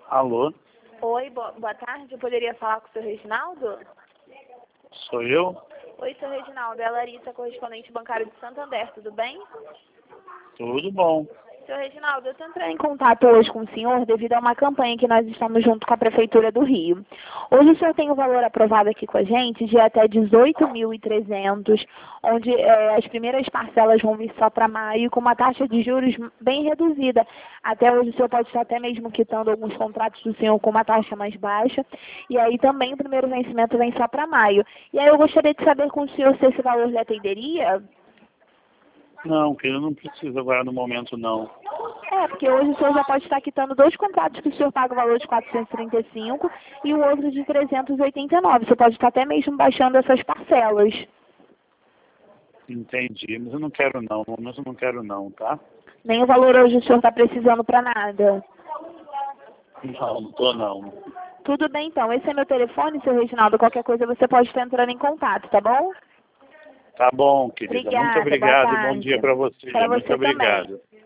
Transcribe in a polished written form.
Alô, Oi, boa tarde. Eu poderia falar com o seu Reginaldo? sou eu? Oi, seu Reginaldo. É a Larissa, correspondente bancário de Santander. Tudo bem? Tudo bom. Seu Reginaldo, eu estou entrando em contato hoje com o senhor devido a uma campanha que nós estamos junto com a Prefeitura do Rio. Hoje o senhor tem um valor aprovado aqui com a gente de até 18.300, onde as primeiras parcelas vão vir só para maio, com uma taxa de juros bem reduzida. Até hoje o senhor pode estar até mesmo quitando alguns contratos do senhor com uma taxa mais baixa. E aí também o primeiro vencimento vem só para maio. E aí eu gostaria de saber com o senhor se esse valor lhe atenderia. Não, filho, não precisa agora no momento, não. Porque hoje o senhor já pode estar quitando dois contratos que o senhor paga o valor de 435 e o outro de 389. Você pode estar até mesmo baixando essas parcelas. Entendi, mas eu não quero não, tá? Nem o valor hoje o senhor está precisando para nada. Não tô não. Tudo bem, então. Esse é meu telefone, seu Reginaldo. Qualquer coisa você pode estar entrando em contato, tá bom? Tá bom, querida. Obrigada, Muito boa obrigado e bom tarde. dia para você. Para Muito você também. obrigado.